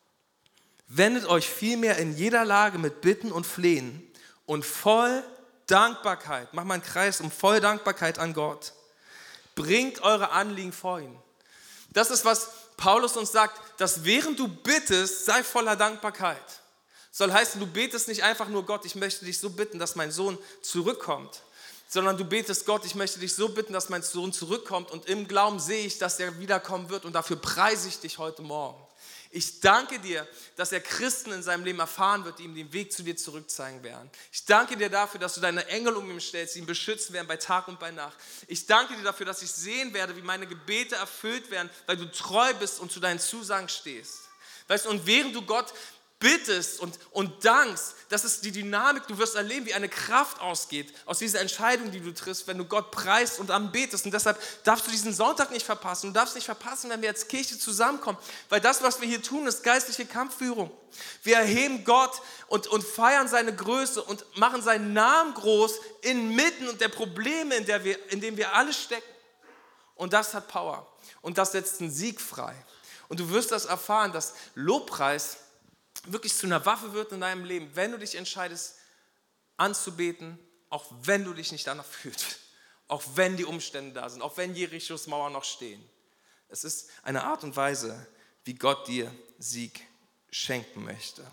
Wendet euch vielmehr in jeder Lage mit Bitten und Flehen und voll Dankbarkeit, mach mal einen Kreis um voll Dankbarkeit an Gott. Bringt eure Anliegen vor ihn. Das ist, was Paulus uns sagt, dass während du bittest, sei voller Dankbarkeit. Soll heißen, du betest nicht einfach nur, Gott, ich möchte dich so bitten, dass mein Sohn zurückkommt, sondern du betest, Gott, ich möchte dich so bitten, dass mein Sohn zurückkommt und im Glauben sehe ich, dass er wiederkommen wird und dafür preise ich dich heute Morgen. Ich danke dir, dass er Christen in seinem Leben erfahren wird, die ihm den Weg zu dir zurückzeigen werden. Ich danke dir dafür, dass du deine Engel um ihn stellst, die ihn beschützen werden bei Tag und bei Nacht. Ich danke dir dafür, dass ich sehen werde, wie meine Gebete erfüllt werden, weil du treu bist und zu deinen Zusagen stehst. Weißt du, und während du Gott bittest und, und dankst, das ist die Dynamik, du wirst erleben, wie eine Kraft ausgeht aus dieser Entscheidung, die du triffst, wenn du Gott preist und anbetest. Und deshalb darfst du diesen Sonntag nicht verpassen. Du darfst nicht verpassen, wenn wir als Kirche zusammenkommen, weil das, was wir hier tun, ist geistliche Kampfführung. Wir erheben Gott und, und feiern seine Größe und machen seinen Namen groß inmitten der Probleme, in, der wir, in denen wir alle stecken. Und das hat Power und das setzt einen Sieg frei. Und du wirst das erfahren, dass Lobpreis wirklich zu einer Waffe wird in deinem Leben, wenn du dich entscheidest anzubeten, auch wenn du dich nicht danach fühlst, auch wenn die Umstände da sind, auch wenn Jerichos Mauern noch stehen. Es ist eine Art und Weise, wie Gott dir Sieg schenken möchte.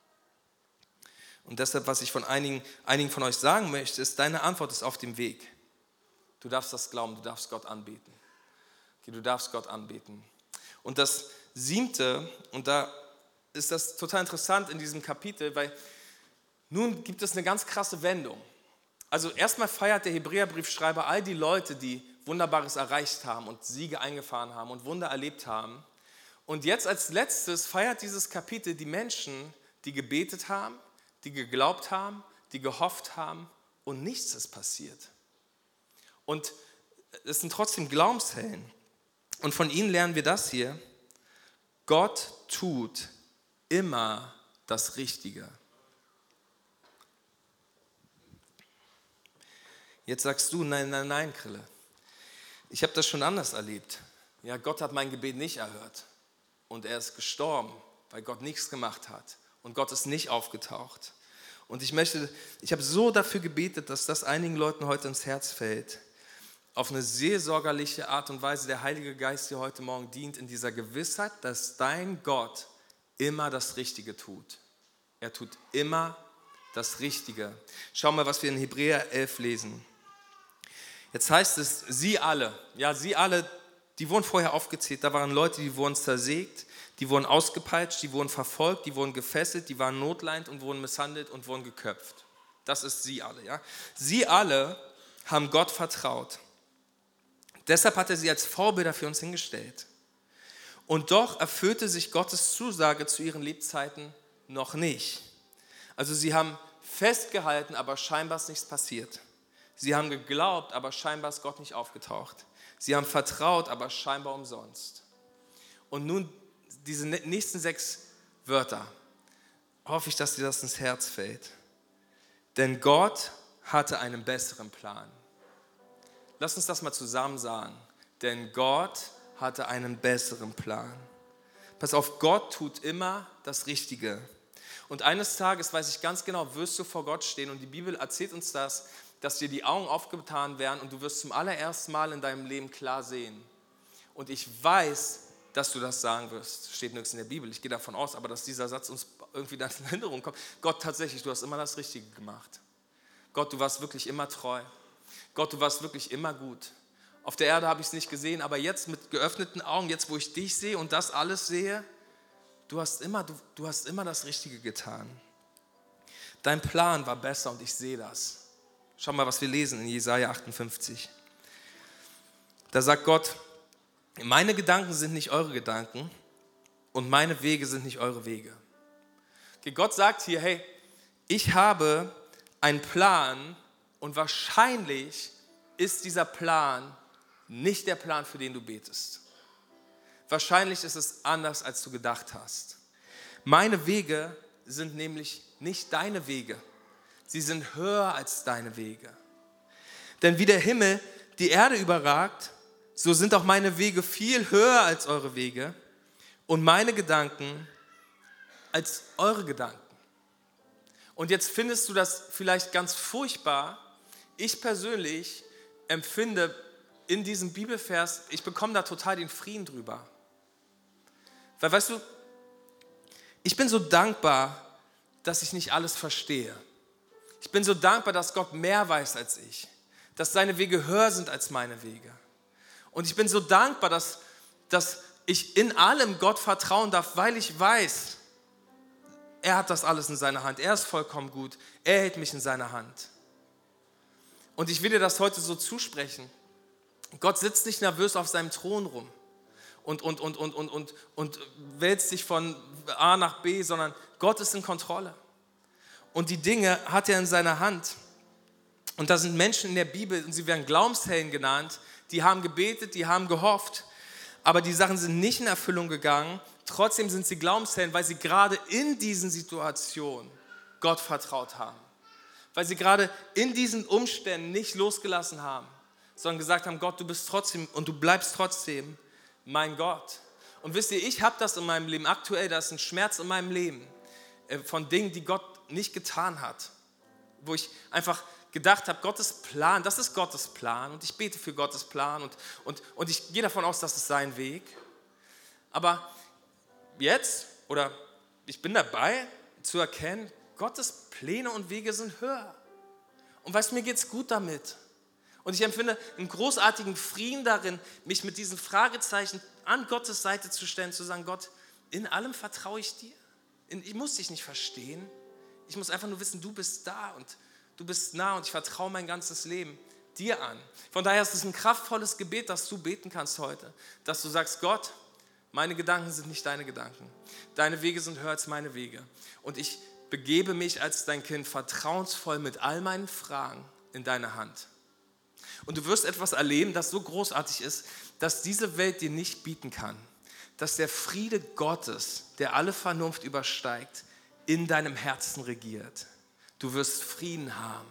Und deshalb, was ich von einigen, einigen von euch sagen möchte, ist, deine Antwort ist auf dem Weg. Du darfst das glauben, du darfst Gott anbeten. Okay, du darfst Gott anbeten. Und das Siebte, und da ist das total interessant in diesem Kapitel, weil nun gibt es eine ganz krasse Wendung. Also erstmal feiert der Hebräerbriefschreiber all die Leute, die Wunderbares erreicht haben und Siege eingefahren haben und Wunder erlebt haben. Und jetzt als letztes feiert dieses Kapitel die Menschen, die gebetet haben, die geglaubt haben, die gehofft haben und nichts ist passiert. Und es sind trotzdem Glaubenshelden. Und von ihnen lernen wir das hier: Gott tut immer das Richtige. Jetzt sagst du, nein, nein, nein, Krille. Ich habe das schon anders erlebt. Ja, Gott hat mein Gebet nicht erhört. Und er ist gestorben, weil Gott nichts gemacht hat. Und Gott ist nicht aufgetaucht. Und ich möchte, ich habe so dafür gebetet, dass das einigen Leuten heute ins Herz fällt. Auf eine seelsorgerliche Art und Weise der Heilige Geist dir heute Morgen dient, in dieser Gewissheit, dass dein Gott immer das Richtige tut. Er tut immer das Richtige. Schau mal, was wir in Hebräer elf lesen. Jetzt heißt es, sie alle, ja, sie alle, die wurden vorher aufgezählt, da waren Leute, die wurden zersägt, die wurden ausgepeitscht, die wurden verfolgt, die wurden gefesselt, die waren notleidend und wurden misshandelt und wurden geköpft. Das ist sie alle, ja. Sie alle haben Gott vertraut. Deshalb hat er sie als Vorbilder für uns hingestellt. Und doch erfüllte sich Gottes Zusage zu ihren Lebzeiten noch nicht. Also sie haben festgehalten, aber scheinbar ist nichts passiert. Sie haben geglaubt, aber scheinbar ist Gott nicht aufgetaucht. Sie haben vertraut, aber scheinbar umsonst. Und nun diese nächsten sechs Wörter. Hoffe ich, dass dir das ins Herz fällt. Denn Gott hatte einen besseren Plan. Lass uns das mal zusammen sagen. Denn Gott hatte einen besseren Plan. Pass auf, Gott tut immer das Richtige. Und eines Tages, weiß ich ganz genau, wirst du vor Gott stehen und die Bibel erzählt uns das, dass dir die Augen aufgetan werden und du wirst zum allerersten Mal in deinem Leben klar sehen. Und ich weiß, dass du das sagen wirst. Steht nirgends in der Bibel, ich gehe davon aus, aber dass dieser Satz uns irgendwie in Erinnerung kommt. Gott, tatsächlich, du hast immer das Richtige gemacht. Gott, du warst wirklich immer treu. Gott, du warst wirklich immer gut. Auf der Erde habe ich es nicht gesehen, aber jetzt mit geöffneten Augen, jetzt wo ich dich sehe und das alles sehe, du hast immer, du, du hast immer das Richtige getan. Dein Plan war besser und ich sehe das. Schau mal, was wir lesen in Jesaja achtundfünfzig. Da sagt Gott, meine Gedanken sind nicht eure Gedanken und meine Wege sind nicht eure Wege. Okay, Gott sagt hier, hey, ich habe einen Plan und wahrscheinlich ist dieser Plan nicht der Plan, für den du betest. Wahrscheinlich ist es anders, als du gedacht hast. Meine Wege sind nämlich nicht deine Wege. Sie sind höher als deine Wege. Denn wie der Himmel die Erde überragt, so sind auch meine Wege viel höher als eure Wege und meine Gedanken als eure Gedanken. Und jetzt findest du das vielleicht ganz furchtbar. Ich persönlich empfinde in diesem Bibelvers, ich bekomme da total den Frieden drüber. Weil, weißt du, ich bin so dankbar, dass ich nicht alles verstehe. Ich bin so dankbar, dass Gott mehr weiß als ich, dass seine Wege höher sind als meine Wege. Und ich bin so dankbar, dass, dass ich in allem Gott vertrauen darf, weil ich weiß, er hat das alles in seiner Hand. Er ist vollkommen gut. Er hält mich in seiner Hand. Und ich will dir das heute so zusprechen. Gott sitzt nicht nervös auf seinem Thron rum und, und, und, und, und, und, und wälzt sich von A nach B, sondern Gott ist in Kontrolle. Und die Dinge hat er in seiner Hand. Und da sind Menschen in der Bibel, und sie werden Glaubenshelden genannt, die haben gebetet, die haben gehofft, aber die Sachen sind nicht in Erfüllung gegangen. Trotzdem sind sie Glaubenshelden, weil sie gerade in diesen Situationen Gott vertraut haben. Weil sie gerade in diesen Umständen nicht losgelassen haben, sondern gesagt haben, Gott, du bist trotzdem und du bleibst trotzdem mein Gott. Und wisst ihr, ich habe das in meinem Leben, aktuell, da ist ein Schmerz in meinem Leben von Dingen, die Gott nicht getan hat, wo ich einfach gedacht habe, Gottes Plan, das ist Gottes Plan und ich bete für Gottes Plan und, und, und ich gehe davon aus, das ist sein Weg. Aber jetzt, oder ich bin dabei zu erkennen, Gottes Pläne und Wege sind höher. Und weißt du, mir geht es gut damit. Und ich empfinde einen großartigen Frieden darin, mich mit diesen Fragezeichen an Gottes Seite zu stellen, zu sagen, Gott, in allem vertraue ich dir. Ich muss dich nicht verstehen. Ich muss einfach nur wissen, du bist da und du bist nah und ich vertraue mein ganzes Leben dir an. Von daher ist es ein kraftvolles Gebet, das du beten kannst heute, dass du sagst, Gott, meine Gedanken sind nicht deine Gedanken. Deine Wege sind höher als meine Wege. Und ich begebe mich als dein Kind vertrauensvoll mit all meinen Fragen in deine Hand. Und du wirst etwas erleben, das so großartig ist, dass diese Welt dir nicht bieten kann. Dass der Friede Gottes, der alle Vernunft übersteigt, in deinem Herzen regiert. Du wirst Frieden haben,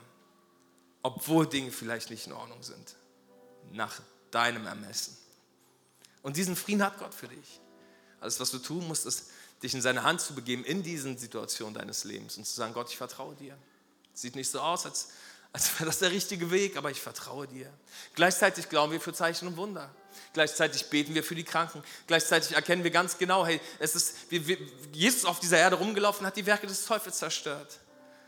obwohl Dinge vielleicht nicht in Ordnung sind, nach deinem Ermessen. Und diesen Frieden hat Gott für dich. Alles, was du tun musst, ist, dich in seine Hand zu begeben in diesen Situationen deines Lebens und zu sagen, Gott, ich vertraue dir. Sieht nicht so aus, als, als wäre das der richtige Weg, aber ich vertraue dir. Gleichzeitig glauben wir für Zeichen und Wunder. Gleichzeitig beten wir für die Kranken. Gleichzeitig erkennen wir ganz genau, hey, es ist, wir, wir, Jesus ist auf dieser Erde rumgelaufen, hat die Werke des Teufels zerstört.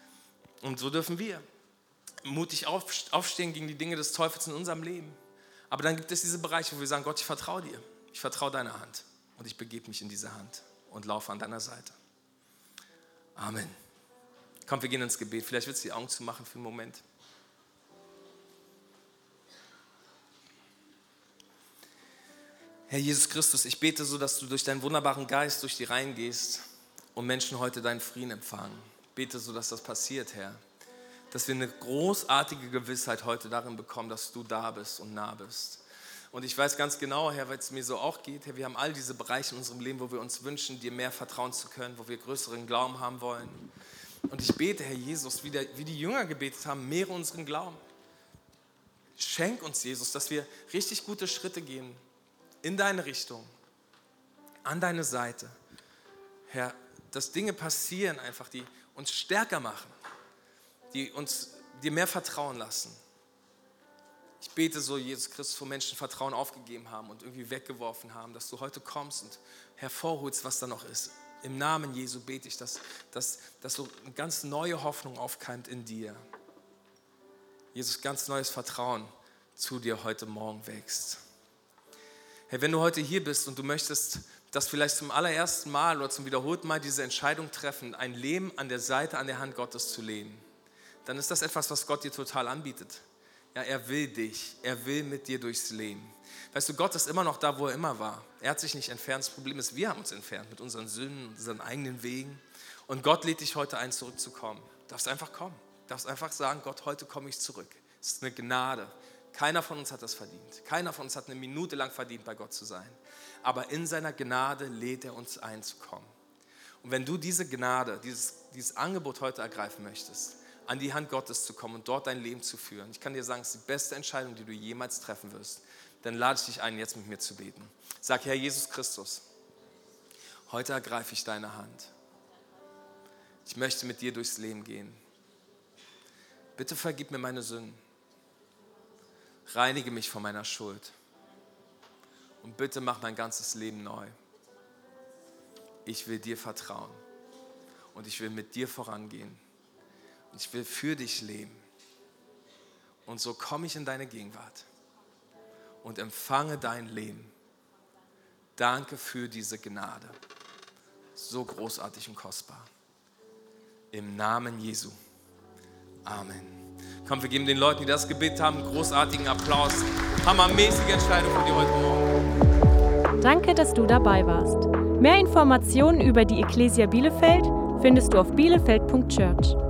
Und so dürfen wir mutig aufstehen gegen die Dinge des Teufels in unserem Leben. Aber dann gibt es diese Bereiche, wo wir sagen, Gott, ich vertraue dir. Ich vertraue deiner Hand. Und ich begebe mich in diese Hand und laufe an deiner Seite. Amen. Komm, wir gehen ins Gebet. Vielleicht willst du die Augen zumachen für einen Moment. Herr Jesus Christus, ich bete so, dass du durch deinen wunderbaren Geist durch die Reihen gehst und Menschen heute deinen Frieden empfangen. Ich bete so, dass das passiert, Herr. Dass wir eine großartige Gewissheit heute darin bekommen, dass du da bist und nah bist. Und ich weiß ganz genau, Herr, weil es mir so auch geht, Herr, wir haben all diese Bereiche in unserem Leben, wo wir uns wünschen, dir mehr vertrauen zu können, wo wir größeren Glauben haben wollen. Und ich bete, Herr Jesus, wie, der, wie die Jünger gebetet haben, mehre unseren Glauben. Schenk uns, Jesus, dass wir richtig gute Schritte gehen in deine Richtung, an deine Seite. Herr, dass Dinge passieren einfach, die uns stärker machen, die uns dir mehr vertrauen lassen. Ich bete so, Jesus Christus, wo Menschen Vertrauen aufgegeben haben und irgendwie weggeworfen haben, dass du heute kommst und hervorholst, was da noch ist. Im Namen Jesu bete ich, dass, dass, dass so eine ganz neue Hoffnung aufkeimt in dir. Jesus, ganz neues Vertrauen zu dir heute Morgen wächst. Herr, wenn du heute hier bist und du möchtest, dass vielleicht zum allerersten Mal oder zum wiederholten Mal diese Entscheidung treffen, ein Leben an der Seite, an der Hand Gottes zu leben, dann ist das etwas, was Gott dir total anbietet. Ja, er will dich, er will mit dir durchs Leben. Weißt du, Gott ist immer noch da, wo er immer war. Er hat sich nicht entfernt. Das Problem ist, wir haben uns entfernt mit unseren Sünden, unseren eigenen Wegen. Und Gott lädt dich heute ein, zurückzukommen. Du darfst einfach kommen. Du darfst einfach sagen, Gott, heute komme ich zurück. Es ist eine Gnade. Keiner von uns hat das verdient. Keiner von uns hat eine Minute lang verdient, bei Gott zu sein. Aber in seiner Gnade lädt er uns ein, zu kommen. Und wenn du diese Gnade, dieses, dieses Angebot heute ergreifen möchtest, an die Hand Gottes zu kommen und dort dein Leben zu führen, ich kann dir sagen, es ist die beste Entscheidung, die du jemals treffen wirst, dann lade ich dich ein, jetzt mit mir zu beten. Sag, Herr Jesus Christus, heute ergreife ich deine Hand. Ich möchte mit dir durchs Leben gehen. Bitte vergib mir meine Sünden. Reinige mich von meiner Schuld. Und bitte mach mein ganzes Leben neu. Ich will dir vertrauen. Und ich will mit dir vorangehen. Und ich will für dich leben. Und so komme ich in deine Gegenwart und empfange dein Leben. Danke für diese Gnade. So großartig und kostbar. Im Namen Jesu. Amen. Komm, wir geben den Leuten, die das gebetet haben, einen großartigen Applaus. Hammermäßige Entscheidung von dir heute Morgen. Danke, dass du dabei warst. Mehr Informationen über die Ecclesia Bielefeld findest du auf bielefeld punkt church.